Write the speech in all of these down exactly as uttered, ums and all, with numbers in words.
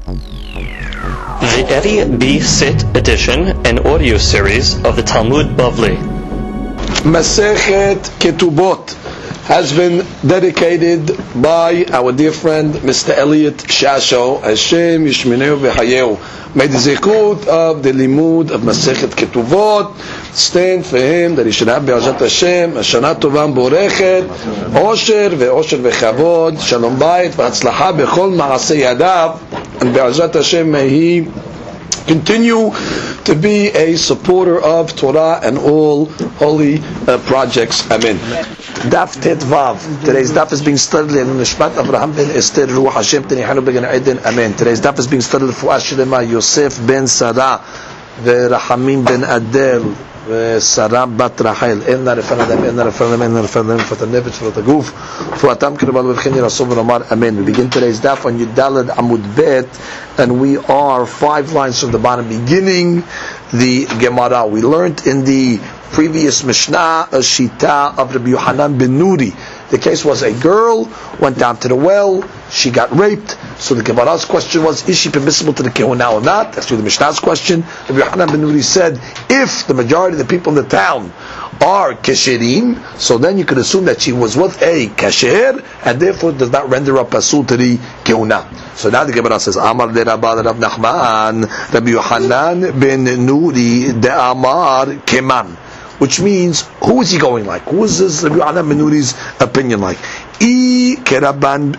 The Eddie B. Sit edition and audio series of the Talmud Bavli. Masechet Ketubot has been dedicated by our dear friend Mister Elliot Shasho. Hashem Yishmeneu v'Hayeu. May the zikut of the limud of Masechet Ketubot stand for him, that he should have be'azat Hashem a shana tova borechet, osher ve'osher ve'chavod, shalom bayit v'atzlacha b'chol ma'aseh yadav, and be'azat Hashem may he continue to be a supporter of Torah and all holy uh, projects. Amen. Daf Tet Vav. Today's daf is being studied in Nishmat Avraham ben Esther Ruach Hashem Tenihanu Began Eden. Amen. Today's daf is being studied for Ashlema Yosef ben Sarah ורחמים ben Adel ושרה בת רחל. אין לה רפן אדם, אין לה רפן אדם, אין לה רפן אדם, פת הנפש, פת הגוף, פרואתם כרבל ובכן ירסו ונאמר אמן. We begin today's daf on Yudalad Amud Bet, and we are five lines from the bottom, beginning the Gemara. We learned in the previous Mishnah a Shita of Rabbi Yohanan ben Nuri. The case was a girl went down to the well, she got raped. So the Gemara's question was, is she permissible to the Kehuna or not? That's the Mishnah's question. Rabbi Yohanan ben Nuri said, if the majority of the people in the town are kasherim, so then you could assume that she was with a kasher, and therefore does not render a pasul to the Kehuna. So now the Gemara says, Amar de Rabban Rav Nachman, Rabbi Yohanan ben Nuri de Amar Keman. Which means, who is he going like? Who is this Rabbi Yohanan ben Nuri's opinion like? I Rabban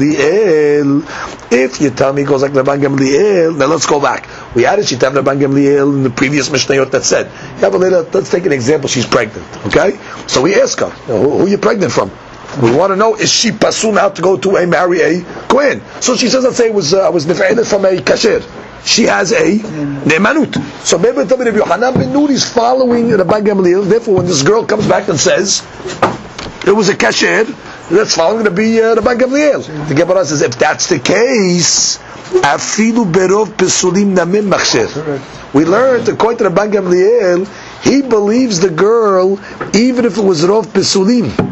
Gamliel. If you tell me it goes like Rabban Gamliel, now let's go back. We had a Shita of Rabban Gamliel in the previous Mishnayot that said, yeah, but later, let's take an example, she's pregnant, okay? So we ask her, who, who are you pregnant from? We want to know, is she pasul now to go to a marry a Kohen? So she says, let's say, I was, uh, was nefa'edet from a kasher. She has a ne'emanut. So maybe Rabbi Yohanan ben Nuri is following Rabban Gamliel. Therefore, when this girl comes back and says it was a kasher, that's following Rabbi uh, Rabban Gamliel. The Gemara says, if that's the case, afilu berov pesulim namim machsher. We learned according to Rabban Gamliel, he believes the girl even if it was rov pesulim.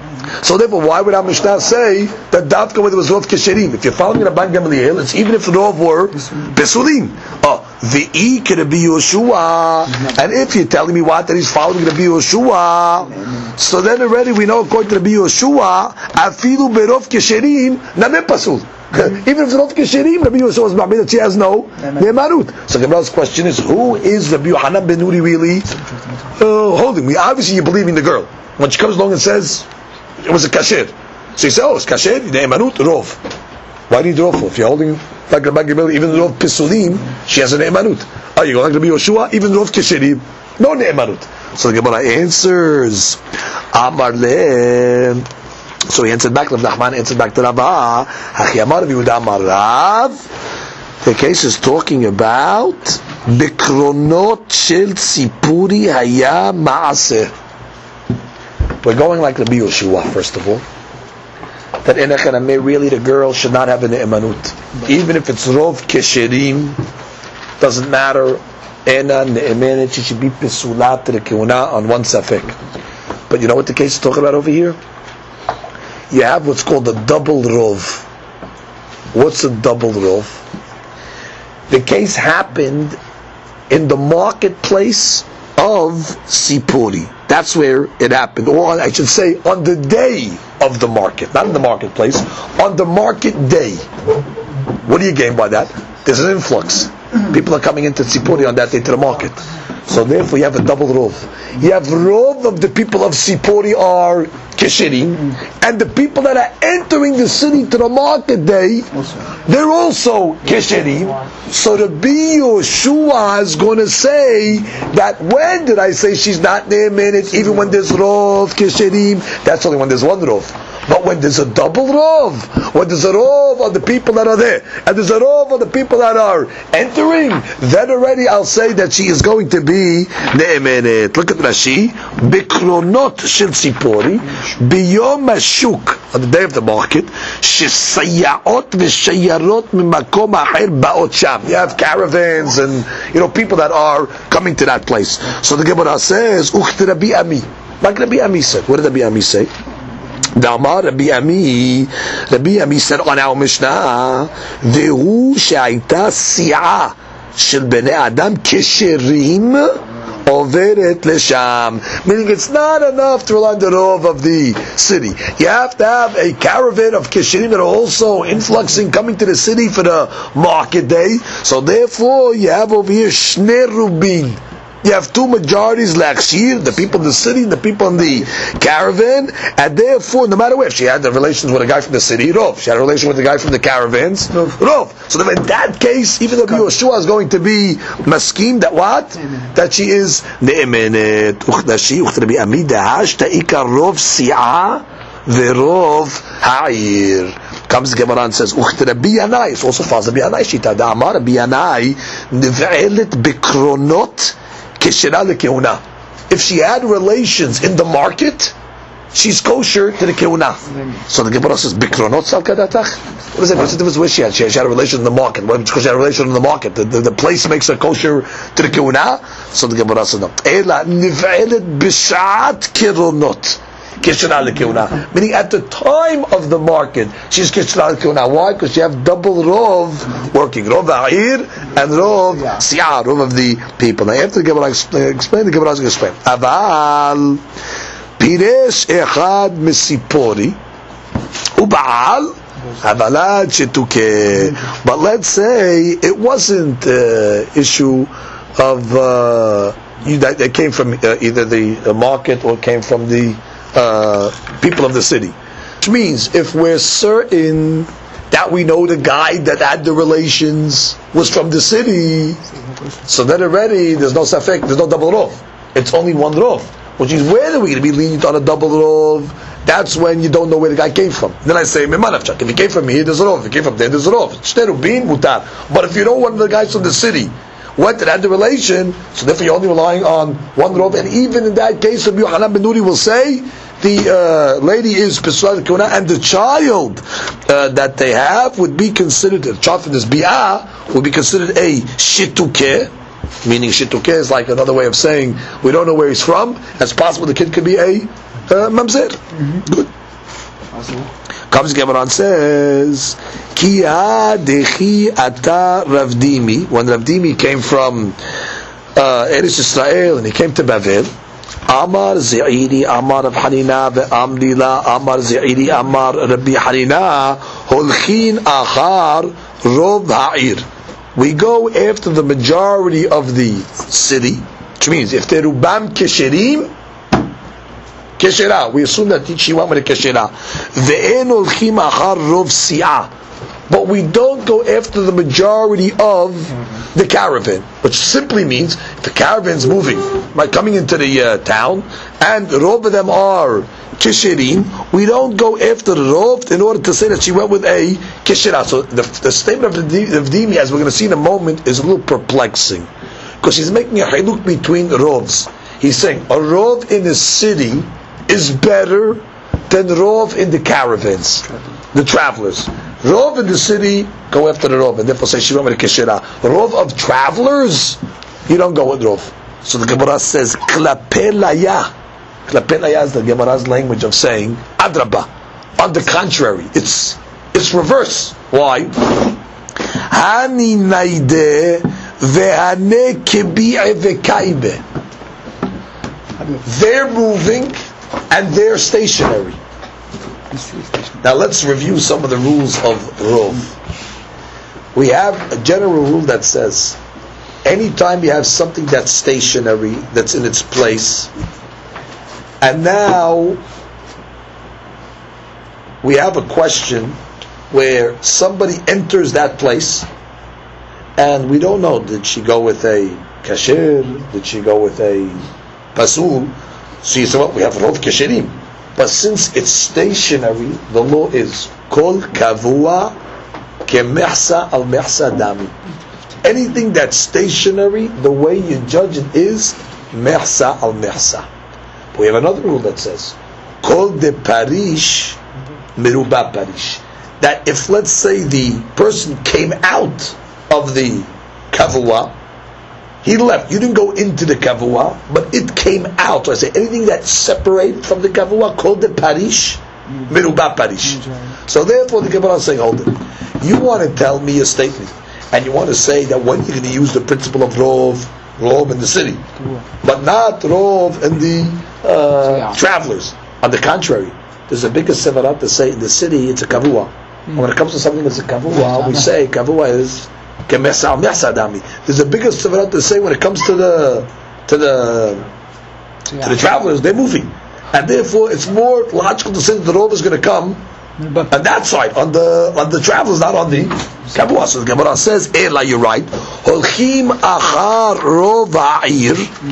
So therefore, why would our Mishnah say that Davka when it was Rov Kesherim? If you're following Rabban Gamliel, it's even if the Rov were Pesulim. Oh, V'i Rabbi Yoshua. And if you're telling me what, that he's following Rabbi Yoshua, so then already we know according to Rabbi Yoshua, Afilu Berov Kesherim, Namim Pasul. Even if it's Rov Kesherim, Rabbi Yoshua is Ma'amid that she has no Ne'emanut. So Gemara's question is, who is Rabbi Yohanan ben Nuri really uh, holding? We obviously you believe in the girl. When she comes along and says, it was a kasher. So you say, oh, it's kasher, ne'emanut, rov. Why do you need rov? If you're holding like Rabban Gamliel, even rov pisulim, she has a ne'emanut. Oh, you go like Rabbi Yoshua, even rov kesherim, no ne'emanut. So the Gemara answers, Amar le. So he answered back, Rav Nachman answered back to Rabbah, Hachi Amar Yehuda Amar Rav. The case is talking about Bikronot shel tzipuri haya ma'aseh. We're going like Rabbi Yoshua, first of all. That Enechanameh, really the girl should not have an ne'emanut. Even if it's Rov Kesherim, doesn't matter. Ena ne'emenet, she should be pesulat to the Kehuna on one safek. But you know what the case is talking about over here? You have what's called a double Rov. What's a double Rov? The case happened in the marketplace of Sipuri. That's where it happened. Or I should say, on the day of the market. Not in the marketplace. On the market day. What do you gain by that? There's an influx. People are coming into Sipuri on that day to the market. So therefore you have a double rov. You have rov of the people of Sipori are Kesherim, and the people that are entering the city to the market day, they're also Kesherim. So the Rabbi Yoshua is going to say that when did I say she's not ne'emenet, even when there's rov Kesherim, that's only when there's one rov. But when there's a double rov, when there's a rov of the people that are there, and there's a rov of the people that are entering, then already I'll say that she is going to be ne'emenet. Look at Rashi. Bikronot shel Sipori, biyom hashuk, on the day of the market, shesayaot v'shayarot mimakom acher ba'ot sham. You have caravans and, you know, people that are coming to that place. So the Gemara says, Ucht Rabbi Ami. Like Rabbi Ami said. What did Rabbi Ami say? Damar Rabbi Ami, Rabbi Ami said on our Mishnah, Vehu she'aita si'ah shel bnei adam kesherim overet lesham. Meaning it's not enough to rely on the rov of the city. You have to have a caravan of kesherim that are also influxing, coming to the city for the market day. So therefore you have over here shnei rubin. You have two majorities, Lakshir, the people in the city and the people in the caravan, and therefore, no matter what, if she had the relations with a guy from the city, Rov. She had a relation with the guy from the caravans, Rov. So in that case, even though Yehoshua is going to be maskim, that what? That she is ne'emenet. Uchdashi, uchtrabi amidahash, ta'ika rov si'ah, ve'rov ha'ir. Comes the Gemara and says, uchtrabi yanai. It's also faz Rabbi Yanai shita. Da'amar Rabbi Yanai, nev'elet bekronot, if she had relations in the market, she's kosher to the keuna. So the Gemara says, "Bikronot sal kadatach." What is it? What's the difference with she had? She had a relation in the market. Why? Because she had a relation in the market. The, the, the place makes her kosher to the keuna. So the Gemara says, "No." Ela nivelet b'shat keronot. Meaning at the time of the market, she's kishra al-kiuna. Why? Because you have double rov working. Rov ha'ir and rov si'ah, rov of the people. Now after the Gemara explain, the Gemara is going to explain. Aval piresh echad misipori uba'al avalad shetuke. But let's say it wasn't uh, issue of uh, you, that, that came from uh, either the uh, market or came from the Uh, people of the city, which means if we're certain that we know the guy that had the relations was from the city, so then already there's no safek, there's no double rov. It's only one rov, which is where are we going to be lenient on a double rov? That's when you don't know where the guy came from. Then I say, if he came from here, there's a rov. If he came from there, there's a rov. But if you know one of the guys from the city went and had the relation, so therefore you're only relying on one rov. And even in that case, Rabbi Yochanan ben Nuri will say the uh, lady is Pesach Kuna, and the child uh, that they have would be considered, a child from this bi'ah would be considered a shituke, meaning shituke is like another way of saying we don't know where he's from. It's possible the kid could be a uh, mamzer. Mm-hmm. Good. Awesome. Comes Gemara and says, Ki dechi ata Ravdimi. When Ravdimi came from uh, Eretz Yisrael and he came to Bavel, Amar Ze'iri, Amar Rav Hanina, Ve'amrila, Amar Ze'iri, Amar Rabbi Hanina, Holchin Achar Rov Ha'ir. We go after the majority of the city, which means if they're Rubam Kesherim, Keshera, we assume that she went with a Keshera. Ve'en Holchin Achar Rov Si'ah. But we don't go after the majority of the caravan, which simply means if the caravan's moving, right, coming into the uh, town, and rov of them are kishirim, we don't go after the rov in order to say that she went with a kishira. So the, the statement of the of Dimi, as we're going to see in a moment, is a little perplexing, because he's making a haluk between rovs. He's saying a rov in the city is better than rov in the caravans, the travelers. Rov in the city, go after the Rov, and therefore say she went with a Keshera. Rov of travelers, you don't go with Rov. So the Gemara says, Klapelaya. Klapelaya is the Gemara's language of saying, Adraba. On the contrary, it's it's reverse. Why? Hani naide vehane kebi'e vekaibe. They're moving and they're stationary. Now let's review some of the rules of Rov. We have a general rule that says anytime you have something that's stationary, that's in its place, and now we have a question where somebody enters that place and we don't know, did she go with a kasher, did she go with a pasul? So you say, well, we have Rov Kesherim. But since it's stationary, the law is kol kavua kemehsa al mehsa dami. Anything that's stationary, the way you judge it is mehsa al mehsa. We have another rule that says kol de parish meruba parish. That if, let's say, the person came out of the kavua, he left. You didn't go into the kavua, but it came out. So I say anything that's separated from the kavua, called the parish, Merubah Parish. So therefore the Gemara is saying, hold it. You want to tell me a statement, and you want to say that when you're going to use the principle of Rov, Rov in the city, but not Rov in the uh, travelers. On the contrary, there's a bigger sevarat to say in the city it's a kavua. And when it comes to something that's a kavua, we say kavua is kemesa mesa dami. There's a bigger sevarat to say when it comes to the to the to the travelers, they're moving, and therefore it's more logical to say that the Rov is going to come on that side, on the on the travelers, not on the kavua. So the Gemara says, "Ela, you're right. Holchim achar rov ha'ir."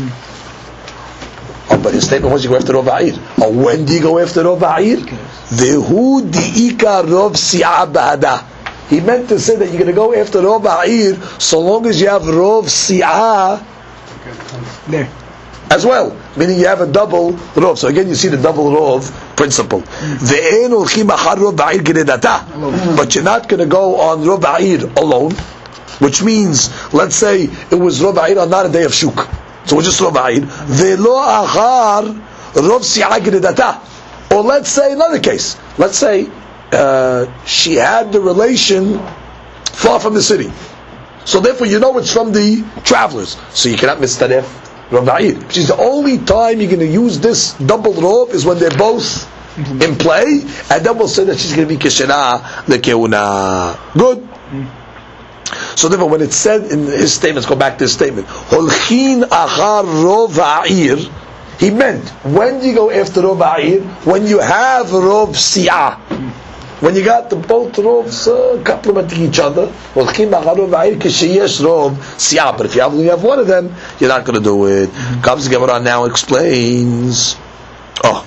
Oh, but his statement was you go after Rov Ha'ir. Oh, when do you go after Rov Ha'ir? Vehu di'ika Rov Si'ah ba'ada. He meant to say that you're going to go after Rov Ha'ir so long as you have Rov Si'ah there as well. Meaning you have a double Rov. So again you see the double Rov principle. Ve'en olchim achar Rov Ha'ir geredata. But you're not going to go on Rov Ha'ir alone. Which means, let's say it was Rov Ha'ir on not a day of Shuk. So we're just Rov Ha'ir. Ve'lo achar Rov Si'ah geredata. Or let's say another case. Let's say uh, she had the relation far from the city. So therefore you know it's from the travelers. So you cannot mistaref Rov Ha'ir. Which is the only time you're going to use this double Rov is when they're both in play. And then we'll say that she's going to be Keshena Lekeuna. Good. So therefore, when it said in his statements, go back to his statement, Holchin achar Rov Ha'ir, he meant, when do you go after Rov Ha'ir? When you have Rov Si'ah. When you got the both Rovs uh, complementing each other, Holchin achar Rov Ha'ir kisheyesh Rov Si'ah. But if you only have one of them, you're not going to do it. Mm-hmm. Comes the Gemara now explains, oh,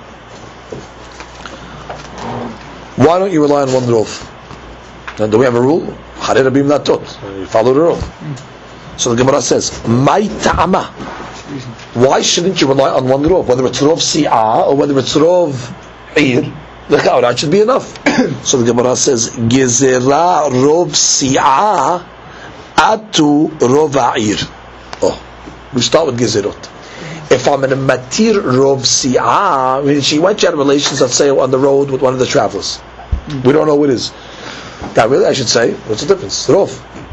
why don't you rely on one Rov? Now, do we have a rule? You follow the rule. So the Gemara says, "My ta'ama." Why shouldn't you rely on one rov? Whether it's rov si'ah or whether it's rov ir, the chaura should be enough. So the Gemara says, "Gezerah rov si'ah atu rov ha'ir." Oh, we start with gezerot. If I'm in a matir rov si'ah, I mean, she went, she had relations, let's say, on the road with one of the travelers. We don't know what it is. Now, really, I should say, what's the difference? Rov.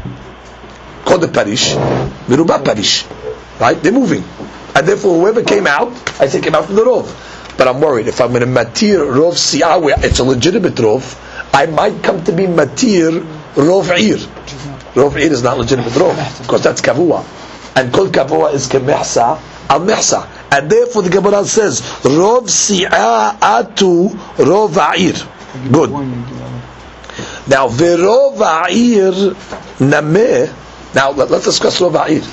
Kod Parish, Merubah Parish. Right? They're moving. And therefore, whoever came out, I say came out from the Rov. But I'm worried, if I'm in a Matir Rov Si'ah, where it's a legitimate Rov, I might come to be Matir Rov Ir. Rov Ir is not legitimate Rov, because that's Kavua. And Kol Kavua is Kemehsa al Mehsa. And therefore, the Gemara says, Rov Si'ah atu Rov Ha'ir. Good. Now, Verov Ha'ir Nameh. Now, let, let's discuss Rov Ha'ir.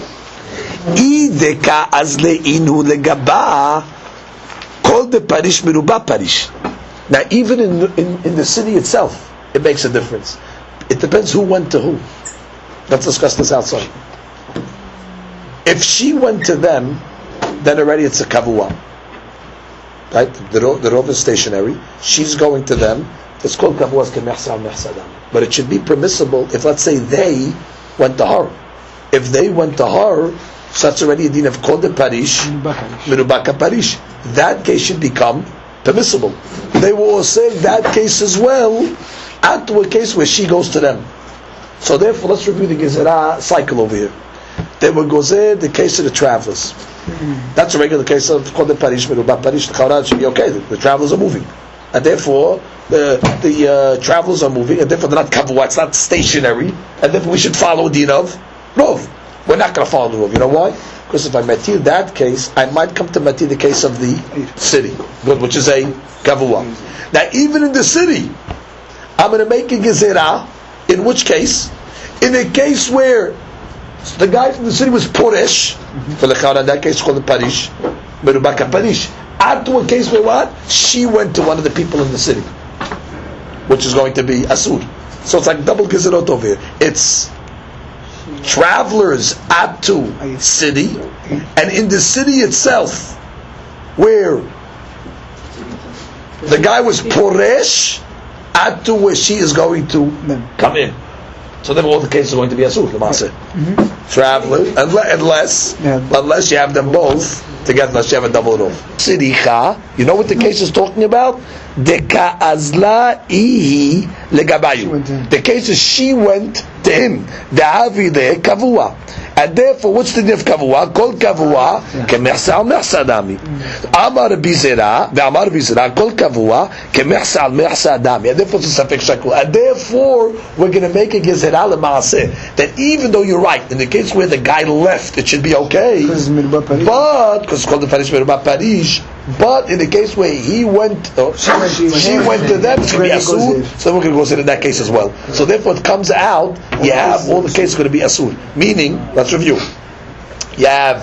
Ideka azleinu legaba kol de parish merubah parish. Now, even in, in in the city itself, it makes a difference. It depends who went to who. Let's discuss this outside. If she went to them, then already it's a kavua. Right? The, the Rov is stationary. She's going to them. It's called kavuas kemehsa al mehsadam. But it should be permissible if, let's say, they went to her. If they went to her, so that's already a din of kol de parish, merubah parish. That case should become permissible. They will also say that case as well, add to a case where she goes to them. So therefore, let's review the gezerah cycle over here. They will gozer the case of the travelers. That's a regular case of kol de parish, merubah parish. The chaurad should be okay. The, the travelers are moving, and therefore the the uh, travelers are moving, and therefore they're not kavua, it's not stationary, and therefore we should follow a din of rov. We're not going to follow the rov. You know why? Because if I matir that case, I might come to matir the case of the city, which is a kavua. Now, even in the city, I'm going to make a gezerah. In which case, in a case where the guy from the city was poresh, for the in that case called the parish, merubah parish. Add to a case where what? She went to one of the people in the city, which is going to be asur. So it's like double gezerot over here. It's travelers add to city, and in the city itself, where the guy was poresh, add to where she is going to come in. So then all the cases are going to be asur, the maaseh. Traveler, unless, unless, unless you have them both together unless you have a double rov. Siricha, you know what the case is talking about? Deka azla ihi legabayu. The case is she went to him. Da'avi de kavua. And therefore, what's the diff kavua? Kol kavua kemehsa al mehsa dami. Amar bizera, ve'amar bizera, kol kavua kemehsa al mehsa dami. And therefore, it's a safek shakul. And therefore, we're going to make a gezerah l'maaseh that even though you're right, in the case where the guy left, it should be okay. But because it's called the Parish Merubah Parish. But in the case where he went, oh, she, went, she, she went to them, it's going to be asur. So we're going to go in that case as well. So therefore, it comes out. You have all the cases going to be asur. Meaning, let's review. You have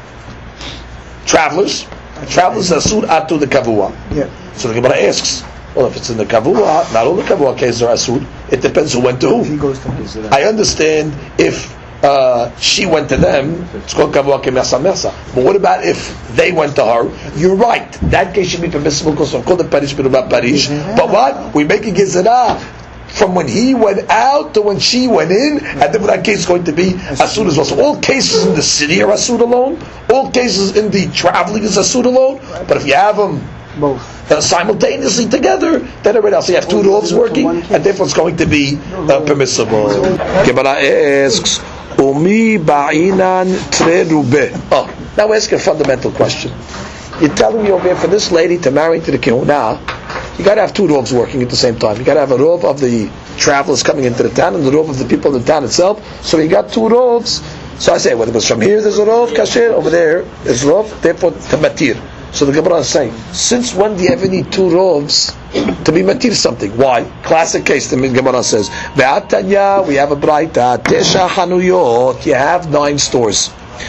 travelers. Travelers asur atu the kavua. Yeah. So the Gemara asks, well, if it's in the kavua, not all the kavua cases are asur. It depends who went to who. He goes to him. I understand if uh, she went to them, it's called kavua kemesa mesa. But what about if they went to her? You're right. That case should be permissible because we're called the parish merubah parish. But what? We make a gezerah from when he went out to when she went in, and then that case is going to be asur as well. So all cases in the city are asur alone. All cases in the traveling is asur alone. But if you have them both uh, simultaneously together, then already else you have two rovs working, and therefore it's going to be uh, permissible. Gemara asks, "Umi ba'inan tre rube." Oh, now we're asking a fundamental question. You're telling me over here for this lady to marry into the kihuna, you got to have two rovs working at the same time. You got to have a rov of the travelers coming into the town and the rov of the people in the town itself. So you got two rovs. So I say, whether it was from here there's a rov kasher, over there there's rov, therefore to matir. So the Gemara is saying, since when do you ever need two rovs to be matir something? Why? Classic case, the Gemara says, Ve'atanya, we have a braita, tesha hanuyot, you have nine stores.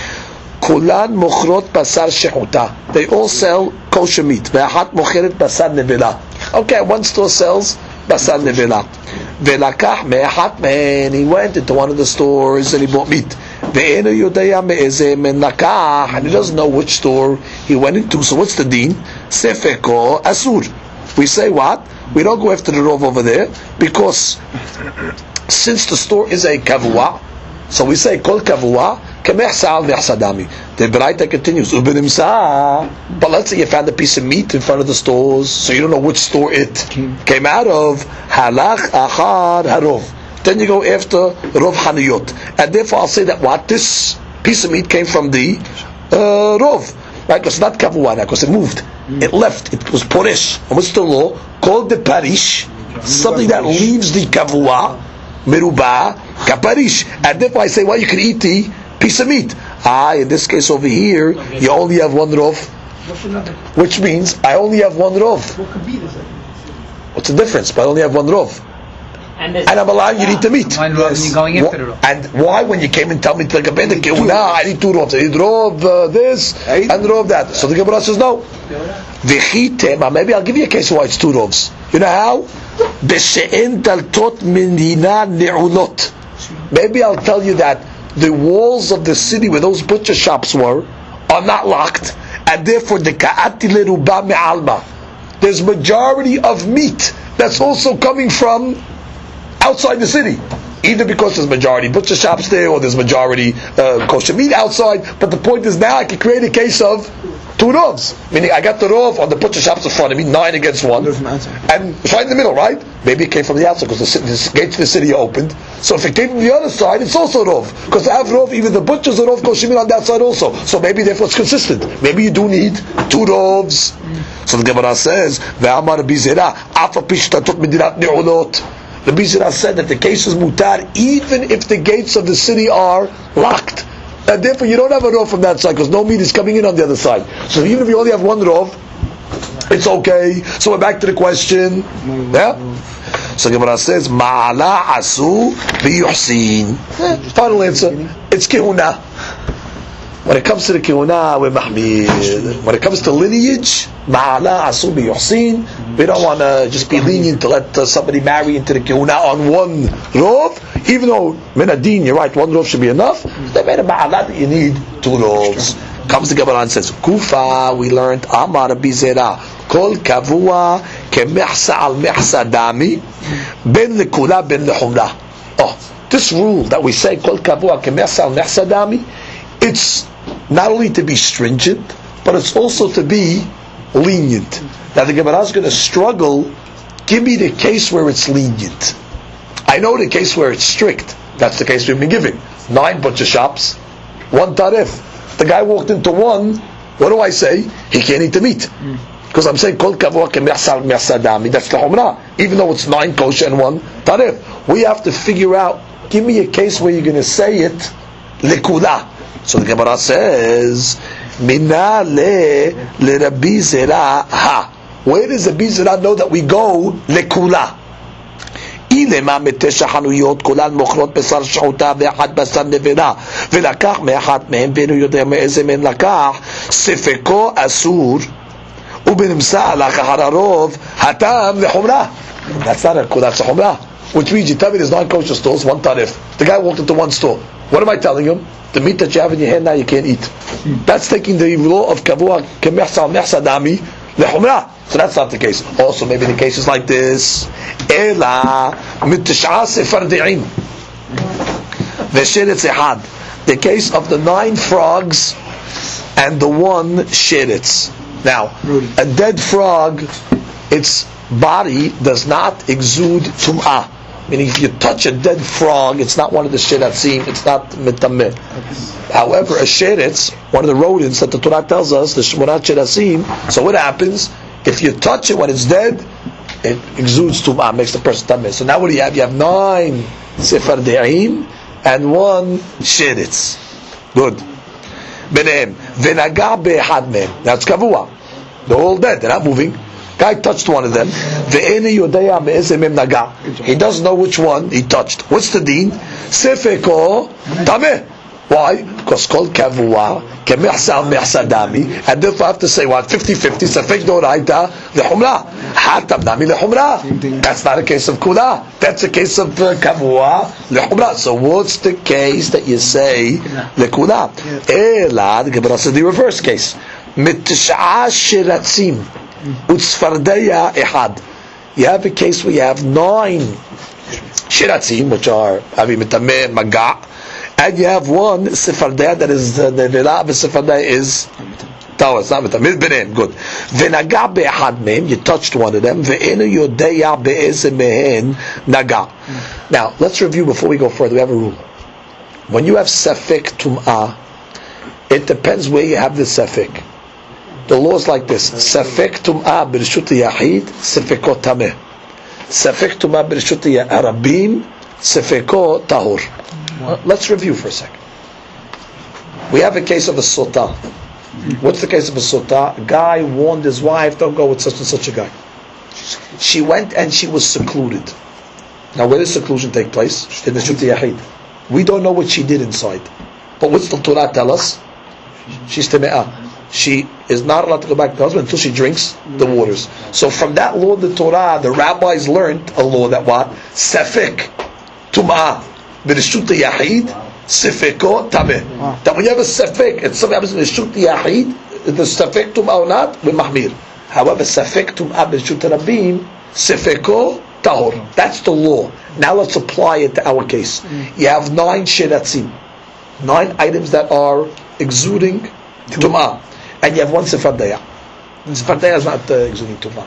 Kulan mochrot basar shehuta. They all sell kosher meat. Ve'ahat mocheret basar nevela. Okay, one store sells basar nevela. Ve'lakach me'ahat mehen. He went into one of the stores and he bought meat. Ve'enu yodaya me'ezeh men lakach. And he doesn't know which store he went into. So what's the deen? Sefeko asur. We say what? We don't go after the rov over there because since the store is a kavua, so we say kol kavua kemehsa al mehsa dami. The Baraita continues, ubenimsa. But let's say you found a piece of meat in front of the stores, so you don't know which store it came out of. Halach achar harov. Then you go after rov haniyot, and therefore I'll say that what this piece of meat came from the uh, rov, right? Because it's not kavua now, because it moved, it left, it was poresh. And what's the law? Called the parish, something that leaves the kavua, merubah, kaparish, and therefore I say, well, you can eat the piece of meat. Ah, in this case over here, you only have one rov, which means I only have one rov. What's the difference? But I only have one rov, and, and I'm allowing you to eat the meat. Yes. Going after the rov. And why, when you came and tell me to like a nah, I need two rovs. I need rov uh, this and rov that. So the Gemara says no. Maybe I'll give you a case why it's two rovs. You know how? Maybe I'll tell you that the walls of the city where those butcher shops were are not locked, and therefore the ka'ati leruba me'alma, there's majority of meat that's also coming from outside the city, either because there's majority butcher shops there or there's majority uh, kosher meat outside. But the point is now I can create a case of two rovs, meaning I got the rov on the butcher shops in front of me, nine against one, and it's right in the middle, right? Maybe it came from the outside because the, the gates of the city opened. So if it came from the other side, it's also rov, because I have rov, even the butchers are rov kosher meat on that side also. So maybe therefore it's consistent. Maybe you do need two rovs. So the Gemara says, "Ve'amar bizera afa pishtatot medinat ne'ulot." The Bizera said that the case is mutar even if the gates of the city are locked. And therefore you don't have a rov from that side because no meat is coming in on the other side. So even if you only have one rov, it's okay. So we're back to the question. Yeah? So Gemara says, Ma'ala asu biyuhsin. Final answer. It's kihuna. When it comes to the kihuna, we're mahmid. When it comes to lineage, Ma'ala asu biyuhsin. We don't want to just be lenient to let uh, somebody marry into the kihuna on one rov. Even though Menadin, you're right, one rov should be enough. They made a ma'alah that you need two rovs. Comes the Gemara and says, Kufa, we learned Amar Bizera, Kol Kavua, Kemehsa al Mehsa Dami, Ben Lekula, Ben Lehumla. Oh, this rule that we say, Kol Kavua, Kemehsa al Mehsa Dami, it's not only to be stringent, but it's also to be lenient. Now the Gemara is going to struggle. Give me the case where it's lenient. I know the case where it's strict. That's the case we've been giving. Nine butcher shops, one tarif. The guy walked into one. What do I say? He can't eat the meat. Because I'm saying kol kavua kemehsal mehsadami. That's the humrah. Even though it's nine kosher and one tarif, we have to figure out. Give me a case where you're going to say it lekula. So the Gemara says, Mina le le Rabbi Zera ha. Where does Rabbi Zera know that we go lekula? אילמה מתשע חנויות כולן מוכרות בשר שחוטה ואחת בשר נבלה ולקח מאחת מהם ואינו יודע מאיזה מהן לקח ספקו אסור ובנמצא הלך אחר הרוב הטעם לחומרה. That's not a kudah, it's a חומרה. Which means you tell me there's nine kosher stores, one tarif. The guy walked into one store. What am I telling him? The meat that you have in your hand now you can't eat. That's taking the law of kavua kemehsa mehsadami lehumra. So that's not the case. Also, maybe the case is like this. Ela mitish'a sefardi'im v'sheretz ehad. The case of the nine frogs and the one sheretz. Now, a dead frog, its body does not exude tum'ah. Meaning, if you touch a dead frog, it's not one of the sheratzim, it's not mitameh. However, a sheretz, one of the rodents that the Torah tells us, the shmonat sheratzim, so what happens? If you touch it when it's dead, it exudes tum'ah, makes the person tameh. So now what do you have? You have nine sefardeim and one sheretz. Good. Benehem. V'naga be'ehad mehem. That's kavua. They're all dead, they're not moving. Guy touched one of them. He doesn't know which one he touched. What's the deen? Sefeko tameh. Why? Because called kavua kemehsal mehsadami, and therefore I have to say what? fifty-fifty. Sefek doraita lehumra. Hatam nami lehumra. That's not a case of kula. That's a case of uh, kavua lehumra. So what's the case that you say lekula? Ela, the Gemara says the reverse case. Mitish'a shiratzim. Utzfardeya ehad. You have a case where you have nine shiratzim, which are avi mitameh maga, and you have one sefardeya that is the nevela, but sefardeya is tawa. It's not mitameh. Benem. Good. Venaga beehad mehem. You touched one of them. Ve'enu yodeya be'eze mehen naga. Now let's review before we go further. We have a rule. When you have sefek tum'ah, it depends where you have the sefek. The law is like this: Safek tum'ah b'reshut yahid, sefeko tameh. Safek tum'ah b'reshut arabim, sefeko tahur. Let's review for a second. We have a case of a sotah. What's the case of a sotah? A guy warned his wife, "Don't go with such and such a guy." She went and she was secluded. Now, where does seclusion take place? In the reshut yahid. We don't know what she did inside, but what's the Torah tell us? She's teme'ah. She is not allowed to go back to the husband until she drinks the waters. So from that law of the Torah, the rabbis learned a law that what? Sefek tum'ah b'reshut yahid, sefeko tameh. That when you have a sefek, and something happens in reshut yahid, the sefek tum'ah or not, we mahmir. However, sefek tum'ah b'reshut rabim, sefeko tahor. That's the law. Now let's apply it to our case. You have nine sheratzim, nine items that are exuding tum'ah. And you have one sefardeya. Sefardeya is not uh, exuding tumah.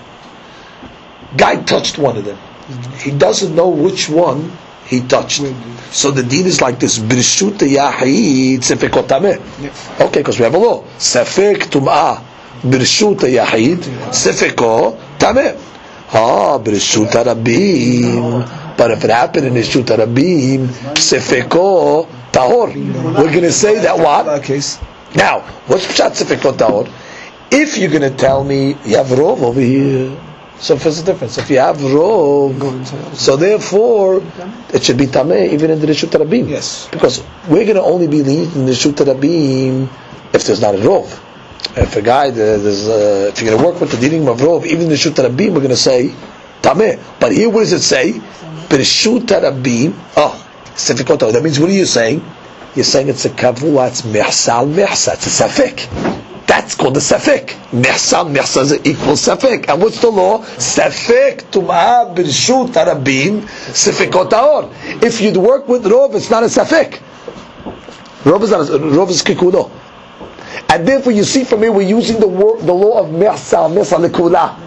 Guy touched one of them. He doesn't know which one he touched. So the deen is like this: b'reshut yahid sefekot tameh. Okay, because we have a law: sefek tumah b'reshut yahid sefekot tameh. Ah, b'reshut arabim. But if it happened in reshut arabim, sefekot tahor. We're going to say that what? Now, what's pshat sefekot tahor? If you're going to tell me you have rov over here, so what's the difference? If you have rov, so therefore it should be tameh even in the reshut rabim. Yes. Because we're going to only be lenient in the reshut rabim if there's not a rov. If a guy, there's, uh, if you're going to work with the dealing of rov, even in the reshut rabim, we're going to say tameh. But here, what does it say? Reshut rabim. Oh, sefekot tahor. That means what are you saying? You're saying it's a kavua, it's mehsal mehsa, it's a safek. That's called a safek. Mehsal mehsa is equal safek. And what's the law? Safek tum'ah b'reshut harabim sefekot tahor. If you'd work with rov, it's not a safek. Rov is not a, rov is kikudo. And therefore you see from here we're using the word, the law of Mirsa, Mirsa Lekula.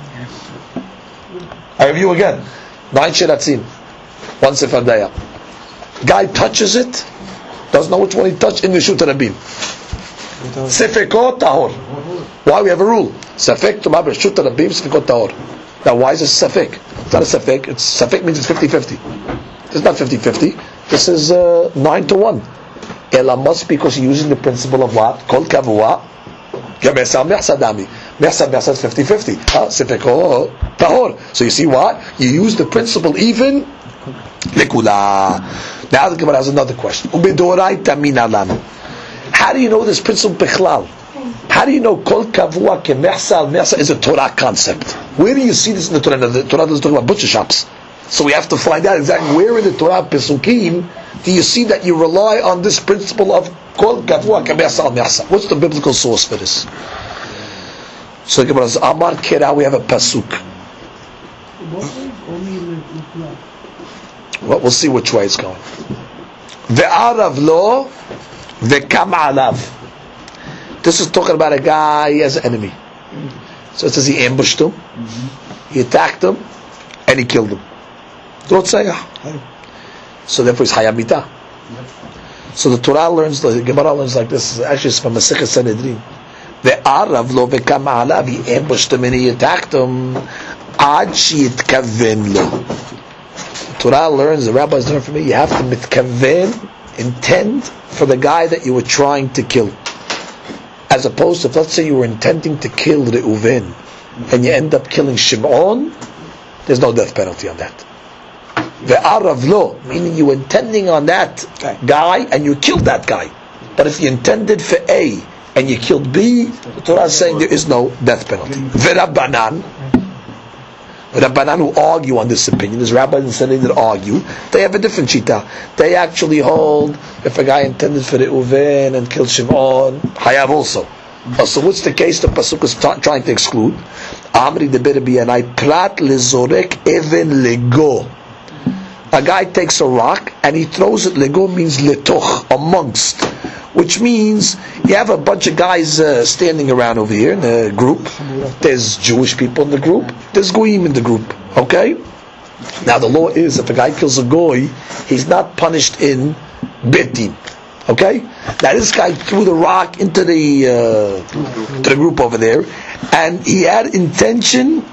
I review again. Nine Shiratzin. One Sefer Daya. Guy touches it, doesn't know which one he touched, in the Reshut Rabim. Sefekot Tahor. Why? We have a rule. Sefek Tumah Reshut Rabim, Sefekot Tahor. Now why is it Sefek? It's not a Sefek. It's, Sefek means it's fifty-fifty. It's not fifty-fifty. This is uh, nine to one. Ela must be because you're using the principle of what? Kol Kavua. Gemesa Mehsa Dami. Mehsa Mehsa is fifty-fifty. Sefekot Tahor. So you see what? You use the principle even Lekula. Now the Gemara has another question. Ubedoraita mina lanu. How do you know this principle Bechlal? How do you know Kol Kavua ke Mehsa al Mehsa is a Torah concept? Where do you see this in the Torah? The Torah doesn't talk about butcher shops. So we have to find out exactly where in the Torah Pesukim do you see that you rely on this principle of Kol Kavua ke Mehsa al Mehsa. What's the biblical source for this? So the Gemara says, Amar Kera, we have a Pasuk. Well, we'll see which way it's going. Ve'arav lo ve'kam alav. This is talking about a guy, he has an enemy. So it says he ambushed him, mm-hmm. he attacked him, and he killed him. So therefore he's hayamita. So the Torah learns, the Gemara learns like this. Actually, it's from Masechet Sanhedrin. Ve'arav lo ve'kam alav. He ambushed him and he attacked him. Ad sheyitkaven lo. Torah learns, the rabbis learn from me, you have to mitkaven, intend for the guy that you were trying to kill. As opposed to, if, let's say you were intending to kill Reuven, and you end up killing Shimon, there's no death penalty on that. Ve'arav lo, meaning you were intending on that guy, and you killed that guy. But if you intended for A, and you killed B, the Torah is saying there is no death penalty. Ve'rabbanan, Rabbanan who argue on this opinion, there's rabbis in Sanhedrin that argue, they have a different shita. They actually hold, if a guy intended for the Reuven and killed Shimon, Hayav also. Oh, so what's the case the Pasuk is t- trying to exclude? Amri de Berbi and I prat lezorek even lego. A guy takes a rock and he throws it, lego means letoch, amongst. Which means you have a bunch of guys uh, standing around over here in a group. There's Jewish people in the group. There's goyim in the group. Okay? Now the law is if a guy kills a goy, he's not punished in betin. Okay? Now this guy threw the rock into the uh, to the group over there, and he had intention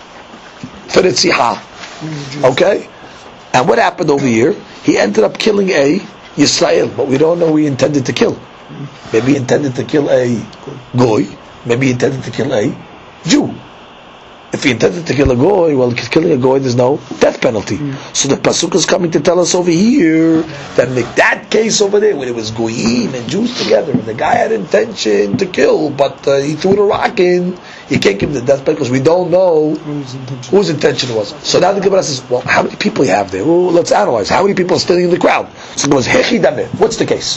for the tzihah. Okay? And what happened over here? He ended up killing a Yisrael, but we don't know who he intended to kill. Maybe he intended to kill a goy. Maybe he intended to kill a Jew. If he intended to kill a goy, well, killing a goy, there's no death penalty. Mm. So the pasuk is coming to tell us over here that in that case over there, when it was goyim and Jews together, and the guy had intention to kill, but uh, he threw the rock in, you can't give him the death penalty because we don't know whose intention. whose intention was. So now the Gemara says, well, how many people you have there? Well, let's analyze. How many people are standing in the crowd? So the Gemara says, Hechi dameh. What's the case?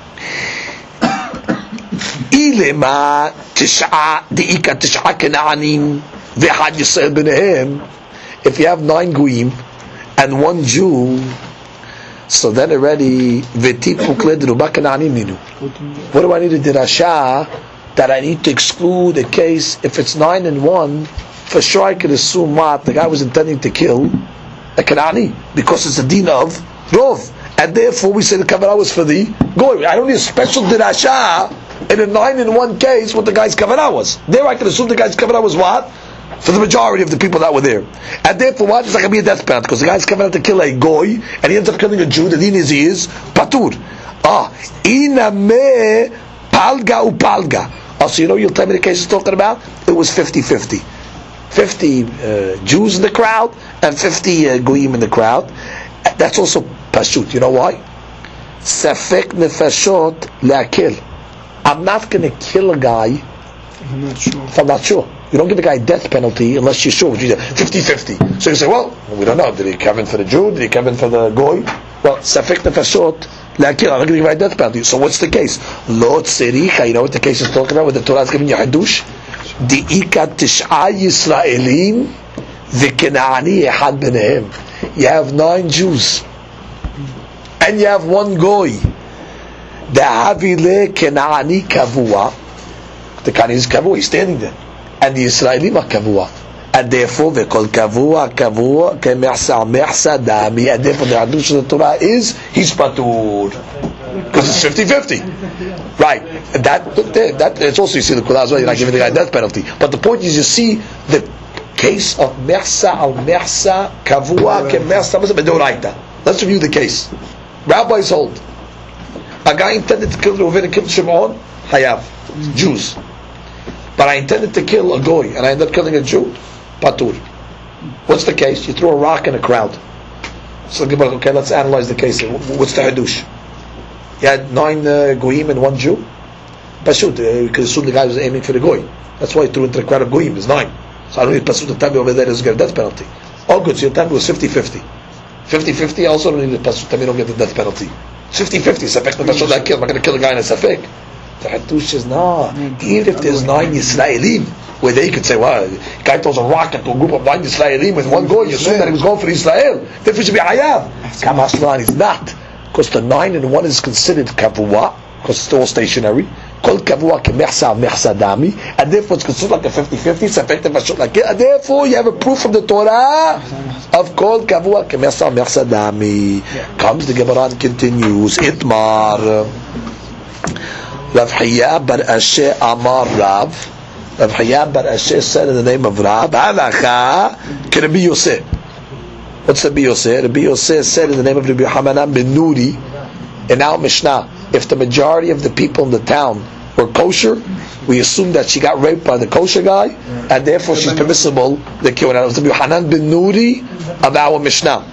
Ilema tisha deika tisha kenaanim v'had Yisrael b'nehem. If you have nine goyim and one Jew, so then already v'tipu kled ruba kenaanim ninu. What do I need to dirasha? That I need to exclude a case if it's nine and one. For sure, I could assume what the guy was intending to kill a Kanani because it's the din of Rov, and therefore we say the kavanah was for the goy. I don't need a special dirasha in a nine and one case what the guy's kavanah was. There, I can assume the guy's kavanah was what for the majority of the people that were there, and therefore what is not going to be a death penalty because the guy's kavanah to kill a goy and he ends up killing a Jew. The din is he is patur. Ah, iname palga upalga. Oh, so you know, you'll tell me the case is talking about? It was fifty-fifty. fifty uh, Jews in the crowd and fifty uh, goyim in the crowd. That's also pashut. You know why? Safek nefashot le'akil. I'm not going to kill a guy I'm not sure. if I'm not sure. You don't give a guy a death penalty unless you're sure. fifty-fifty. So you say, well, we don't know. Did he come in for the Jew? Did he come in for the goy? Well, safek nefashot le'akil. I'm not going to give a death penalty. So what's the case? Lo tzericha. You know what the case is talking about? What the Torah is giving you hadush? Di'ika tish'a Yisraelim v'kena'ani echad b'nehem. You have nine Jews and you have one goy, The Havile Kenani Kavua. The Kenani is Kavua, he's standing there. And the Israelim are Kavua. And therefore, they call Kavua, Kavua, Kemehsa, Mehsa, Dami. And therefore, the Hadush of the Torah is, he's Patur. Because it's fifty-fifty. Right. And that, that, it's also, you see the Kula as well, you're not giving the guy death penalty. But the point is, you see the case of Mehsa al Mehsa, Kavua, Kemehsa, Medoraita. Let's review the case. Rabbis hold. A guy intended to kill Reuven and kill Shimon, Hayav. Jews. But I intended to kill a goy, and I ended up killing a Jew, Patur. What's the case? You throw a rock in a crowd. So, okay, let's analyze the case. What's the hadush? You had nine uh, goyim and one Jew? Pashut, uh, because soon the guy was aiming for the goy. That's why he threw into the crowd of goyim. There's nine. So I don't need Pashut to tell me over there is going to get a death penalty. Oh, good, so your time was fifty-fifty. fifty-fifty, I also don't need the Pashut to tell me you don't get the death penalty. fifty-fifty, Safek Pashut that kill. I'm not going to kill a guy in a Safek. The Hadush says, no, even if there's nine Yisraelim, where they could say, well, the guy throws a rocket to a group of nine Yisraelim with one goy, you assume that he was going for Israel. Therefore, it should be Hayav. Kamaslan is not. Because the nine and one is considered Kavua, because it's all stationary. Called Kavua Kemehsa Mehsa Dami, and therefore it's considered like a fifty-fifty, it's effective like it. And therefore, you have a proof from the Torah of called Kavua Kemehsa Mehsa Dami. Comes the Gemara and continues, Itmar. Rav Hiya bar Asher Amar Rav. Rav Hiya bar Asher said in the name of Rav, Halacha Rabbi Yosef. What's Rabbi Yosef? Rabbi Yosef said in the name of Rabbi Hanan ben Nuri in our Mishnah, if the majority of the people in the town were kosher, we assume that she got raped by the kosher guy, and therefore she's permissible to kill. That was Rabbi Hanan ben Nuri of our Mishnah.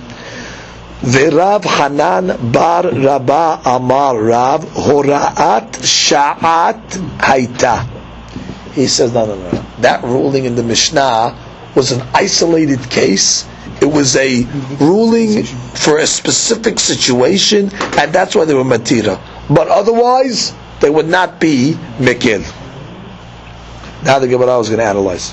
V'Rav Hanan bar Rabba Amar Rav Horaat Sha'at Haita. He says, no, no, no. That ruling in the Mishnah was an isolated case. It was a ruling for a specific situation, and that's why they were matira. But otherwise, they would not be mekil. Now the Gemara is going to analyze.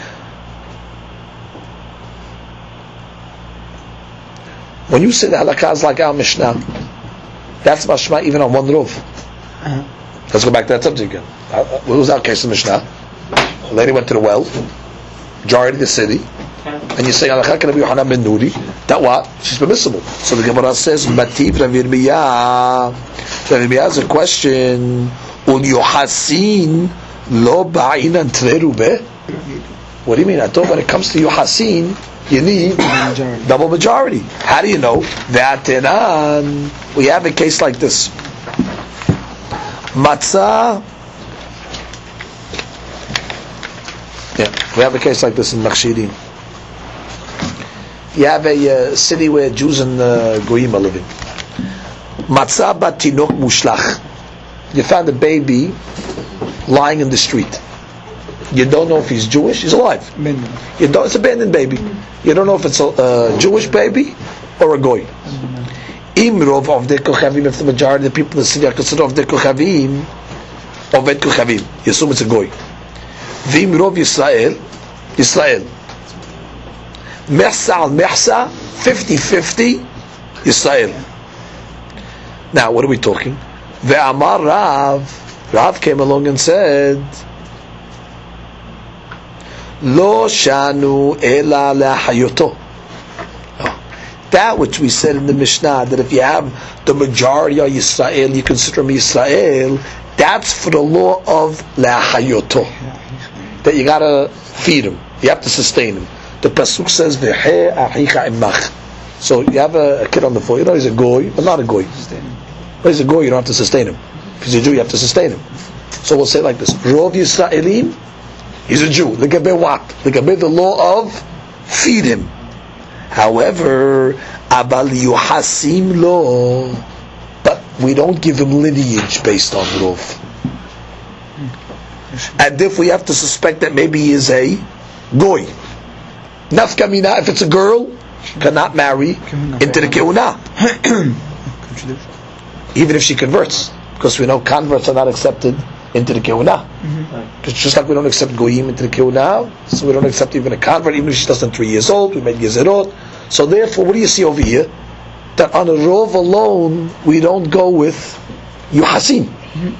When you say the halakha is like our Mishnah, that's mashma even on one roof. Uh-huh. Let's go back to that subject again. Uh, what was our case in Mishnah? A lady went to the well, jarred the city, and you say halakha can be Yohanan ben Nuri. That what? She's permissible. So the Gemara says, Mativ Rav Yirmiyah. Rav Yirmiyah has a question. Un yohasin lo ba'inan trerube. What do you mean? I thought when it comes to yohasin, you need majority. Double majority. How do you know? V'atenan. We have a case like this. Matzah. Yeah, we have a case like this in Machshirim. You have a uh, city where Jews and uh, Goyim are living. Matzah bat tinok mushlach. You found a baby lying in the street. You don't know if he's Jewish. He's alive. You don't. It's an abandoned baby. You don't know if it's a uh, Jewish baby or a goy. Imrov of the kochavim. If the majority of the people in the city are considered of the kochavim, of et kochavim, you assume it's a goy. Vimrov Yisrael, Yisrael. Mehsa al mehsa, fifty-fifty, Yisrael. Now, what are we talking? Ve'amar Rav. Rav came along and said, Lo shanu ela lahayoto. That which we said in the Mishnah, that if you have the majority of Yisrael, you consider him Yisrael, that's for the law of lahayoto. That you gotta feed him, you have to sustain him. The pasuk says, "V'hei achicha imach." So you have a, a kid on the floor. You know he's a goy, but not a goy. But he's a goy. You don't have to sustain him. If he's a Jew, you have to sustain him. So we'll say it like this: Rov Yisraelim, he's a Jew. L'gabe what? L'gabe the law of feed him. However, abal yuhasim lo, but we don't give him lineage based on rov. And if we have to suspect that maybe he is a goy. Nafka mina, if it's a girl, cannot marry into the keuna. Even if she converts. Because we know converts are not accepted into the keuna. Mm-hmm. Just like we don't accept goyim into the keuna, so we don't accept even a convert, even if she's less than three years old, we made gezerot. So therefore, what do you see over here? That on a rov alone, we don't go with Yuhasin.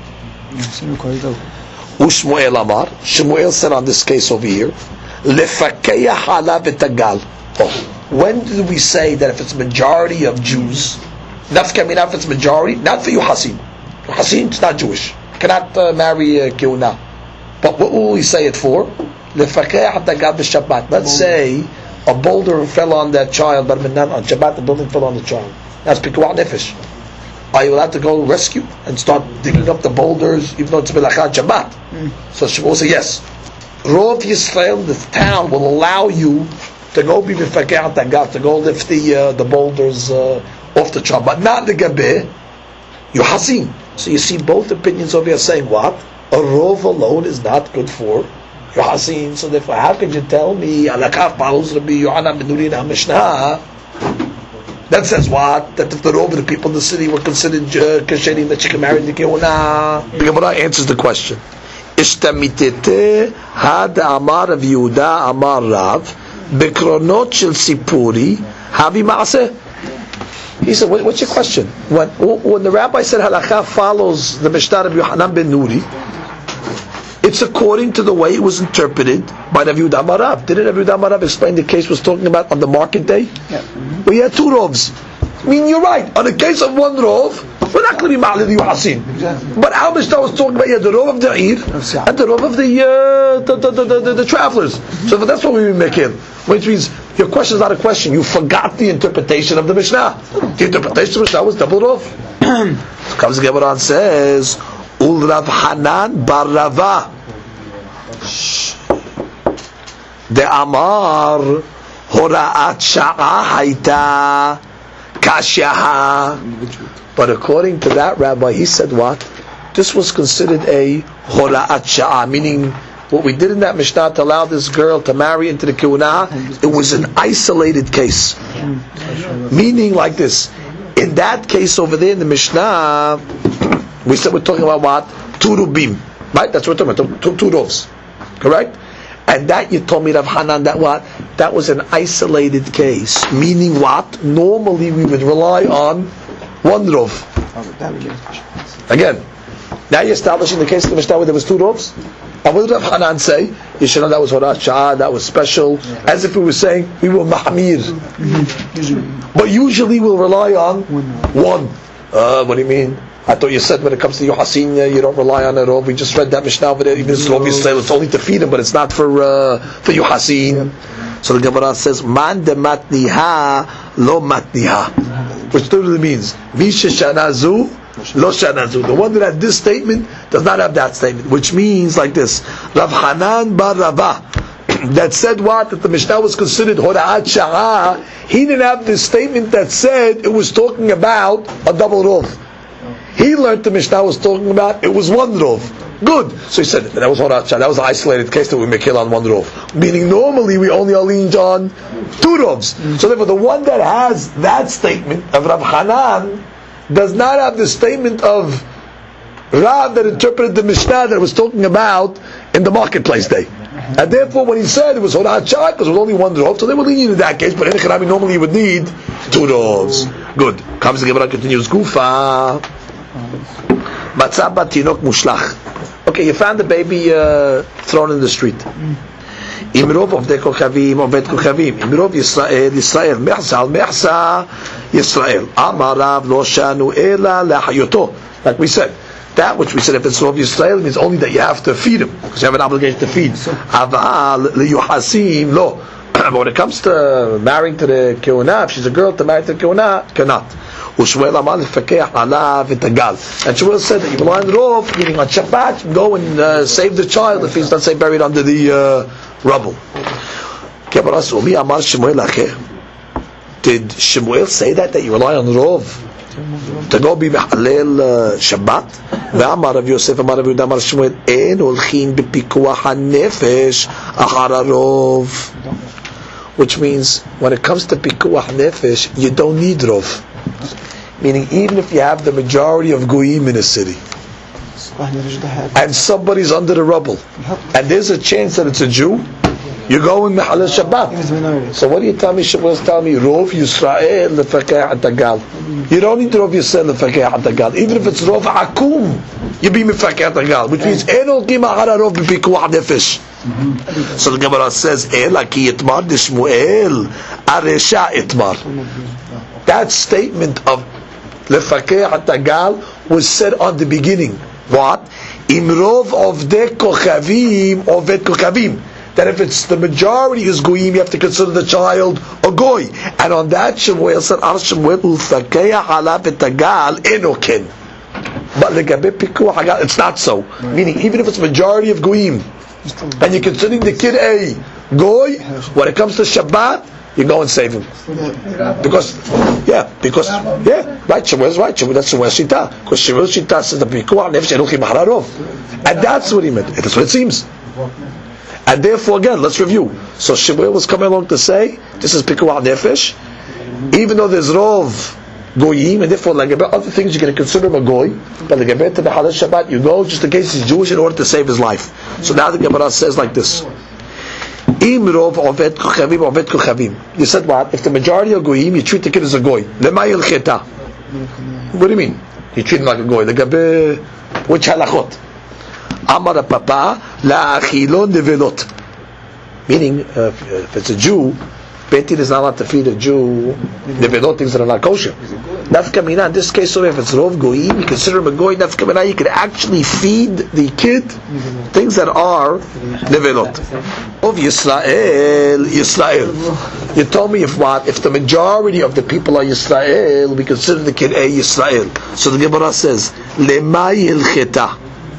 Ushmuel Amar, Shmuel said on this case over here, Lefakeya halav etagal. Oh, when did we say that if it's majority of Jews, nafka mina if it's majority, not for Yuhasin. Yuhasin is not Jewish. You cannot uh, marry uh, Keuna. But what will we say it for? Lefakeya etagal b'Shabbat. Let's say a boulder fell on that child, but on Shabbat the building fell on the child. That's pikuah nefesh. Are you allowed to go rescue and start digging up the boulders, even though it's Melachat Shabbat? Mm. So Shmuel said yes. Rov Yisrael, the town, will allow you to go be Mefakeh Tagat, to go lift the uh, the boulders uh, off the child, but not the Gabeh. You Hasin. So you see both opinions over here saying what? A Rov alone is not good for you Hasin. So therefore, how could you tell me Alakaf Paulus Rabbi Yohanan ben Nuri na Mishnah? That says what? That if the Rov of the people in the city were considered kasherim, that she can marry the Keuna. The Gemara answers the question. Ishtamitete had Amar of Yehuda Amar Rav Bekronot shel Sipuri Havi Maaseh. He said, what, what's your question? When, when the rabbi said halakha follows the Mishnah of Yohanan ben Nuri, it's according to the way it was interpreted by Rav Yehuda Amar Rav. Didn't Rav Yehuda Amar Rav explain the case was talking about on the market day? Yeah. We had two rovs. I mean, you're right. On the case of one rov, we're not going to be ma'alid Yuhasin. Exactly. But our Mishnah was talking about yeah, the rov of the Ir and the rov of the, uh, the, the, the, the, the travelers. Mm-hmm. So that's what we make in. Which means your question is not a question. You forgot the interpretation of the Mishnah. The interpretation of the Mishnah was double rov. So comes the Gemara and says, Ul Rav Hanan bar Rava the Amar Hora'at Sha'a Haita Kashaha. But according to that rabbi, he said what? This was considered a Hora'at Sha'a, meaning what we did in that Mishnah to allow this girl to marry into the Keuna, it was an isolated case. Meaning like this. In that case over there in the Mishnah, we said we're talking about what? Two rubim. Right? That's what we're talking about. Two, two rovs. Correct? And that you told me, Rav Hanan, that what? That was an isolated case. Meaning what? Normally we would rely on one rov. Again, now you're establishing the case of the Mishnah where there was two rovs. And what did Rav Hanan say? You should know that was Horat Shah, that was special. As if we were saying we were Mahmir. But usually we'll rely on one. Uh, what do you mean? I thought you said when it comes to Yuhasin, you don't rely on a rov. We just read that Mishnah over there. Even if it's Rov Yisrael, it's only to feed him, but it's not for uh, for Yuhasin. So the Gemara says, Man de matniha lo matniha. Which literally means, Misha shanazu lo shanazu. The one that had this statement does not have that statement. Which means like this, Rav Hanan bar Rava, that said what? That the Mishnah was considered Hora'at Sha'ah. He didn't have this statement that said it was talking about a double rov. He learned the Mishnah was talking about it was one rov. Good. So he said that was Horat Shah. That was an isolated case that we make kill on one rov. Meaning normally we only are leaned on two rovs. So therefore the one that has that statement of Rav Hanan does not have the statement of Rav that interpreted the Mishnah that was talking about in the marketplace day. And therefore when he said it was Horat Shah because it was only one rov, so they were leaning in that case, but in Echarabi normally you would need two rovs. Good. Comes the Gemara continues. Gufa. Matzah bat tinok mushlach. Okay, you found the baby uh, thrown in the street. Imrov of the kokhavim, ovet kokhavim. Imrov Yisrael, Yisrael, mehsa, mehsa, Yisrael. Amarav lo shanu ela lahayoto. Like we said, that which we said, if it's Rov Yisrael, means only that you have to feed him, because you have an obligation to feed. Aval liyuhasim lo. But when it comes to marrying to the keuna, if she's a girl to marry to the keuna, cannot. And Shmuel said that you rely on the rov, meaning on Shabbat, go and uh, save the child if he's, let's say, buried under the uh, rubble. Did Shmuel say that, that you rely on the rov to go be mehalel uh, Shabbat? Ve'amar Rav Yosef, Amar Rav Yehuda, Amar Shmuel, en holchin bepikuach hanefesh achar harov. Which means, when it comes to pikuach nefesh, you don't need rov. Meaning, even if you have the majority of goyim in a city, and somebody's under the rubble, and there's a chance that it's a Jew, You go in Mehalel Shabbat. So what do you tell me? Shabbos tell me Rov Yisrael lefakeh atagal. You don't need Rov Yisrael lefakeh atagal. Even if it's Rov Akum, you be mefakeh atagal, which means Enol Kima Hara Rov b'pikuach nefesh. So the Gemara says Ela ki itmar dishmuel aresha itmar. That statement of lefakeh atagal was said on the beginning. What? Imrov of de kochavim ovet kochavim. That if it's the majority is goyim, you have to consider the child a goy. And on that, Shemuel said, "Ar Shemuel ulfakeya halav etagal enoken." But legabe pikuach hagal, it's not so. Meaning, even if it's majority of goyim, and you're considering the kid a goy, when it comes to Shabbat, you go and save him. Because, yeah, because, yeah, right, Shemuel's right, Shemuel, that's Shemuel's shita. Because Shemuel's shita says the pikuach nefesh enuchim hararov. And that's what he meant. That's what it seems. And therefore, again, let's review. So Shemuel was coming along to say, this is pikuach nefesh, even though there's rov goyim, and therefore, like about other things, you're going to consider him a goy, but like about the Mehalel Shabbat, you go just in case he's Jewish in order to save his life. So now the Gemara says like this. Im rov ovet kochavim ovet kochavim. You said what? If the majority are goyim, you treat the kid as a goy. Lemay el cheta. What do you mean? You treat him like a goy. Legabe, which halachot? Amar papa la achilon nevelot. Meaning, uh, if it's a Jew, Beit Din is not allowed to feed a Jew nevelot, things that are not kosher. Nafka mina, in this case, so if it's rov goyim, you consider him a goy. Nafka mina, you can actually feed the kid things that are nevelot. Of Yisrael, Yisrael. You told me if what? If the majority of the people are Yisrael, we consider the kid a Yisrael. So the Gemara says, Lemay el cheta.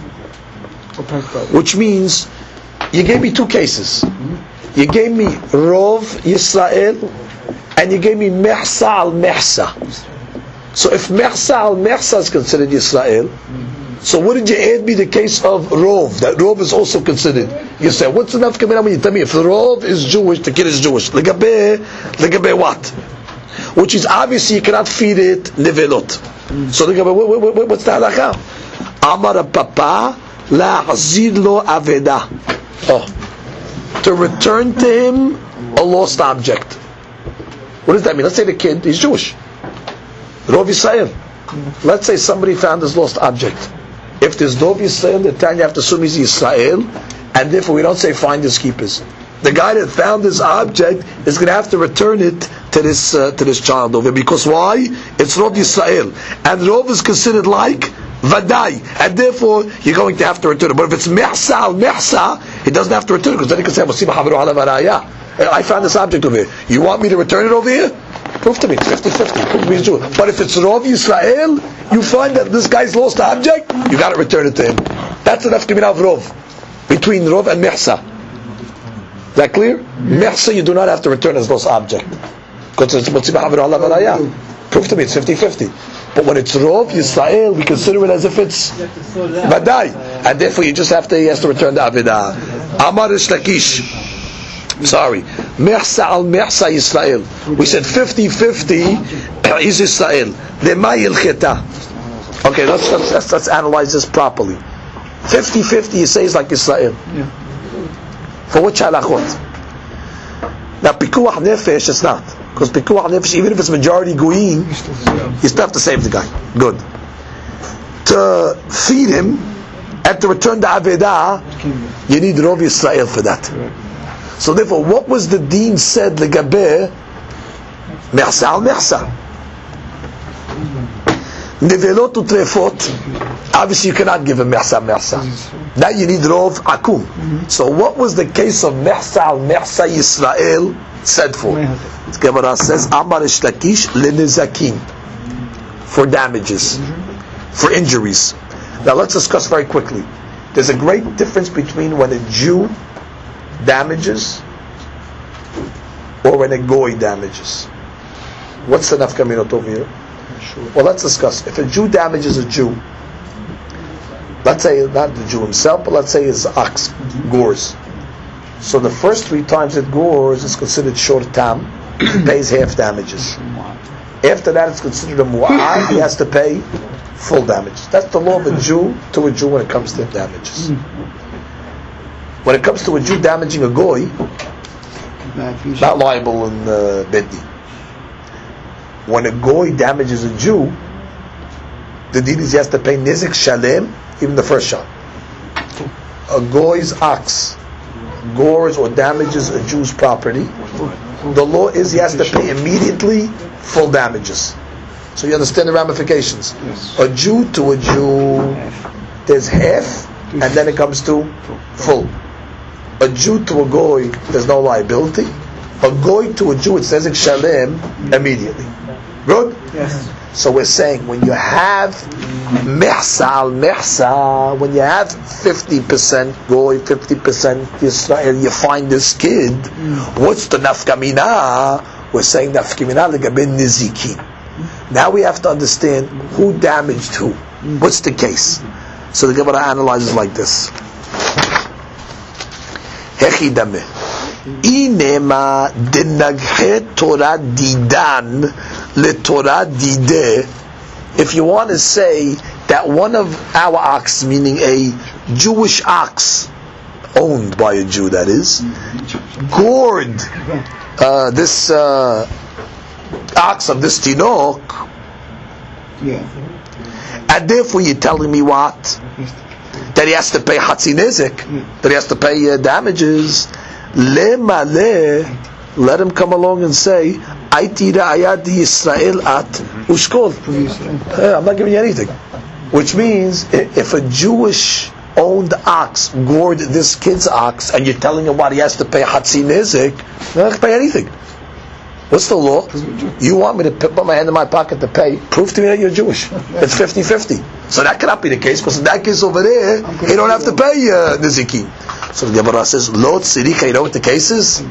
Which means, you gave me two cases. You gave me Rov Yisrael, and you gave me Mehsa al Mehsa. So if Mehsa al Mehsa is considered Yisrael, so wouldn't you add me the case of Rov? That Rov is also considered. You say, what's enough coming when you tell me if the Rov is Jewish, the kid is Jewish. Legabe, legabe what? Which is obviously you cannot feed it nevelot. So legabe, what, what, what's the halakha? Amar papa la hazid lo aveda. Oh. To return to him a lost object. What does that mean? Let's say the kid is Jewish. Rov Yisrael. Let's say somebody found his lost object. If there's Rov Yisrael, the time you have to assume he's Yisrael, and therefore we don't say find his keepers. The guy that found his object is going to have to return it to this uh, to this child over. Because why? It's Rov Yisrael, and Rov is considered like Vadai, and therefore you're going to have to return it. But if it's Mehsa al Mehsa, he doesn't have to return it, because then he can say, I found this object over here. You want me to return it over here? Prove to me, it's fifty-fifty. Prove to me it's true. But if it's Rov Yisrael, you find that this guy's lost object, you got to return it to him. That's enough to be of Rov. Between Rov and Mehsa. Is that clear? Mehsa, you do not have to return his lost object. Because it's prove to me, it's fifty-fifty. But when it's Rov Yisrael, we consider it as if it's Vadai. And therefore you just have to, he has to return the Avidah. Amar Rish Lakish. Sorry. Mehsa al Mehsa Yisrael. We said fifty-fifty is Yisrael. Lemay el cheta. Okay, let's, let's, let's, let's analyze this properly. fifty-fifty you say is like Yisrael. Yeah. For which halachot? Now, pikuach nefesh, it's not. Because pikuach nefesh, even if it's majority goyim, you still have to save the guy. Good. To feed him and to return the Avedah, you need Rov Yisrael for that. So therefore, what was the deen said legabe Mehsa al Mehsa? Nevelot utrefot, obviously you cannot give him Mehsa Mehsa. Now you need Rov Akum. Mm-hmm. So what was the case of Mehsa al Mehsa Yisrael said for? The Gemara says, Amar Rish Lakish lenezakin, for damages, mm-hmm. for injuries. Now let's discuss very quickly. There's a great difference between when a Jew damages or when a Goy damages. What's the nafkaminot over here? Sure. Well, let's discuss. If a Jew damages a Jew, let's say not the Jew himself, but let's say his ox gores. So the first three times it gores is considered short tam, he pays half damages. After that it's considered a mu'ad, he has to pay full damages. That's the law of a Jew to a Jew when it comes to damages. When it comes to a Jew damaging a Goy, not liable in uh, Beit Din. When a goy damages a Jew, the deed is he has to pay nizik shalem, even the first shot. A goy's ox gores or damages a Jew's property, the law is he has to pay immediately full damages. So you understand the ramifications. Yes. A Jew to a Jew, there's half, and then it comes to full. A Jew to a goy, there's no liability. A goy to a Jew, it says shalem immediately. Good? Yes. So we're saying when you have mehsa al mehsa, when you have fifty percent goy, fifty percent Yisrael, you find this kid, mm. what's the nafkamina? We're saying nafkamina legaben nizikin. Now we have to understand who damaged who. Mm. What's the case? So the Gemara analyzes like this. Hechidame. Inema denaghe Torah didan le Torah dide. If you want to say that one of our ox, meaning a Jewish ox, owned by a Jew, that is, gored uh, this uh, ox of this tinok, yeah. and therefore you're telling me what? That he has to pay hatzi nezik, that he has to pay uh, damages. Le male, let him come along and say, Aiti ra'ayat Yisrael at ushkol. Hey, I'm not giving you anything. Which means, if a Jewish owned ox gored this kid's ox, and you're telling him what he has to pay hatzi nezik, he doesn't have to pay anything. What's the law? You want me to put my hand in my pocket to pay? Prove to me that you're Jewish. It's fifty-fifty. So that cannot be the case, because in that case over there, he don't have to pay uh, nizikin. So the Gemara says, Lo tzirika, you know what the case is?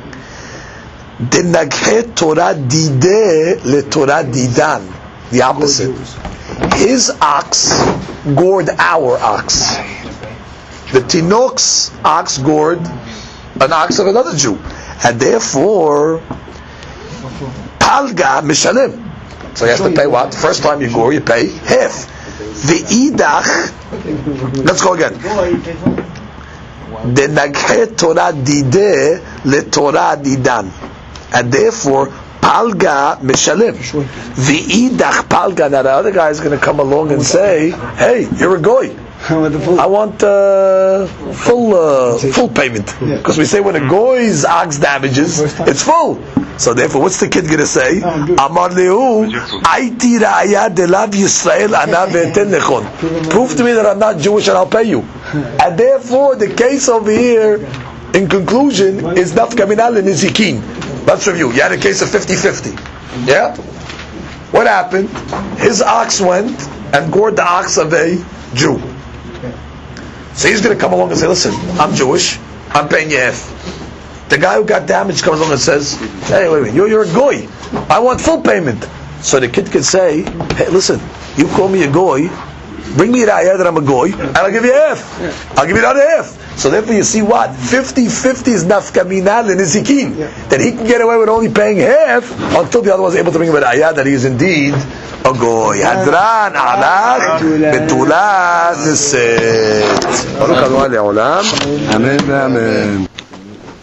Denaghe Torah dide le Torah didan. The opposite. His ox gored our ox. The Tinok's ox gored an ox of another Jew. And therefore, Palga mishalem. So you have to pay what? First time you gore, you pay half. The idach, let's go again. Denaghe Torah dide le Torah didan. And therefore, Palga mishalem. The idach Palga, now the other guy is going to come along and say, hey, you're a goy. I want uh, full uh, full payment, because we say when a goy's ox damages, it's full. So therefore, what's the kid going to say? Amar lehu, Aiti ra'aya delav Yisrael ana ve'eten lechon. Prove to me that I'm not Jewish and I'll pay you. And therefore, the case over here, in conclusion, is nafkaminal and nizikin. Let's review. You had a case of fifty-fifty. Yeah? What happened? His ox went and gored the ox of a Jew. So he's going to come along and say, listen, I'm Jewish, I'm paying you half. The guy who got damaged comes along and says, hey, wait a minute, you're, you're a goy, I want full payment. So the kid could say, hey, listen, you call me a goy, bring me the ayah that I'm a goy, and I'll give you half. I'll give you the other half. So therefore you see what? fifty-fifty is nafkaminal and nizikin. That he can get away with only paying half until the other one is able to bring him an ayah that he is indeed a goy. Hadran alach betula neset. Baruch Adonai le'olam. Amen. Amen.